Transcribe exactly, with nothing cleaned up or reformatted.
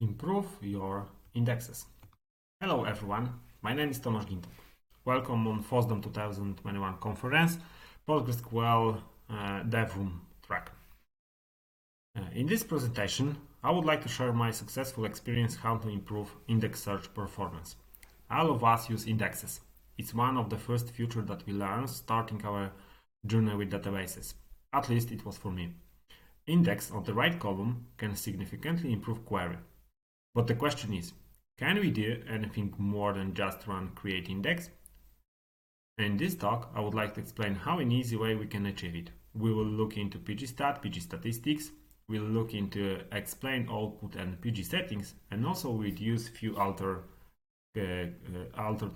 improve your indexes. Hello everyone, my name is Tomasz Gintok. Welcome on FOSDEM twenty twenty-one conference, PostgreSQL uh, Dev Room track. Uh, in this presentation, I would like to share my successful experience how to improve index search performance. All of us use indexes. It's one of the first features that we learn starting our journey with databases. At least it was for me. Index on the right column can significantly improve query. But the question is, can we do anything more than just run create index? In this talk, I would like to explain how in easy way we can achieve it. We will look into pgstat, pgstatistics, we'll look into explain output and pg settings, and also we'll use few alter, uh, uh, altered